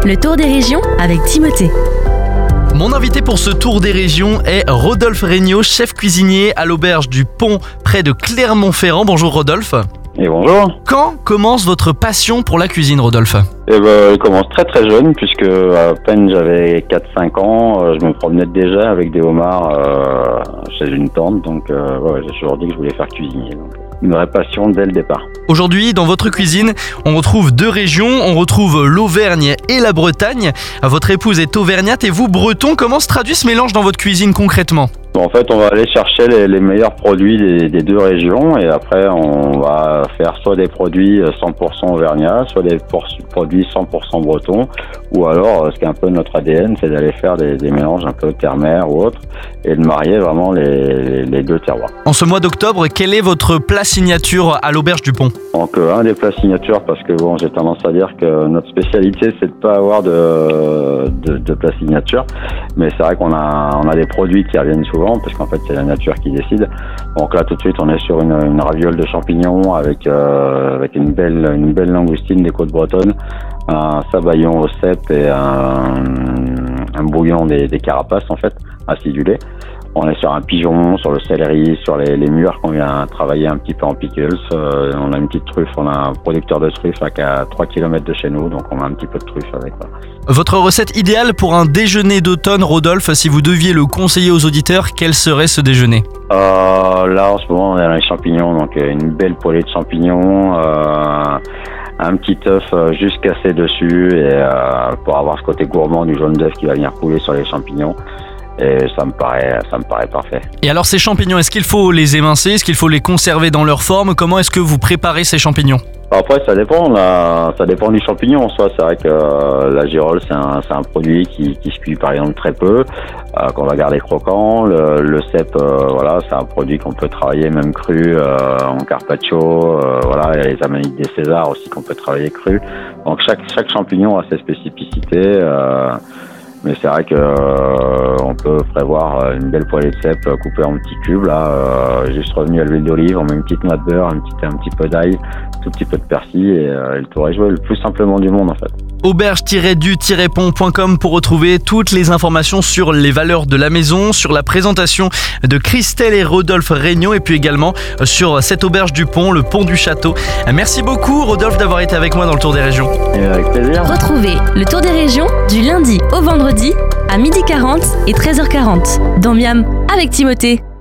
Le tour des régions avec Timothée. Mon invité pour ce tour des régions est Rodolphe Regnault, chef cuisinier à l'auberge du Pont près de Clermont-Ferrand. Bonjour Rodolphe. Et bonjour. Quand commence votre passion pour la cuisine, Rodolphe ? Elle commence très très jeune, puisque à peine j'avais 4-5 ans, je me promenais déjà avec des homards chez une tante, donc j'ai toujours dit que je voulais faire cuisinier. Donc, une vraie passion dès le départ. Aujourd'hui, dans votre cuisine, on retrouve deux régions, on retrouve l'Auvergne et la Bretagne. Votre épouse est auvergnate et vous breton. Comment se traduit ce mélange dans votre cuisine concrètement ? En fait, on va aller chercher les meilleurs produits des deux régions et après, on va faire soit des produits 100% auvergnats, soit des produits 100% bretons, ou alors, ce qui est un peu notre ADN, c'est d'aller faire des mélanges un peu terre-mer ou autre et de marier vraiment les deux terroirs. En ce mois d'octobre, quel est votre plat signature à l'auberge du Pont ? Donc, un des plats signatures, parce que bon, j'ai tendance à dire que notre spécialité, c'est de pas avoir de plat signature, mais c'est vrai qu'on a des produits qui reviennent souvent, parce qu'en fait c'est la nature qui décide. Donc là tout de suite on est sur une raviole de champignons avec une belle langoustine des côtes bretonnes, un sabayon au cèpe et un bouillon des carapaces en fait, acidulé. On est sur un pigeon, sur le céleri, sur les mûres qu'on vient travailler un petit peu en pickles. On a une petite truffe, on a un producteur de truffes à 3 km de chez nous, donc on a un petit peu de truffe avec ça. Votre recette idéale pour un déjeuner d'automne, Rodolphe, si vous deviez le conseiller aux auditeurs, quel serait ce déjeuner ? Là en ce moment on est dans les champignons, donc une belle poêlée de champignons, un petit œuf juste cassé dessus et pour avoir ce côté gourmand du jaune d'œuf qui va venir couler sur les champignons. Et ça me paraît parfait. Et alors ces champignons, est-ce qu'il faut les émincer ? Est-ce qu'il faut les conserver dans leur forme ? Comment est-ce que vous préparez ces champignons ? Après ça dépend du champignon en soi. C'est vrai que la girole c'est un produit qui se cuit par exemple très peu, qu'on va garder croquant. Le cèpe c'est un produit qu'on peut travailler même cru en carpaccio. Il y a les amanites des Césars aussi qu'on peut travailler cru. Donc chaque champignon a ses spécificités. Mais c'est vrai que on peut prévoir une belle poêlée de cèpe coupée en petits cubes, juste revenu à l'huile d'olive, on met une petite noix de beurre, un petit peu d'ail, tout petit peu de persil et le tour est joué, le plus simplement du monde en fait. Auberge-du-pont.com pour retrouver toutes les informations sur les valeurs de la maison, sur la présentation de Christelle et Rodolphe Regnault et puis également sur cette auberge du Pont, le Pont du Château. Merci beaucoup Rodolphe d'avoir été avec moi dans le Tour des Régions. Et avec plaisir. Retrouvez le Tour des Régions du lundi au vendredi à 12h40 et 13h40 dans Miam avec Timothée.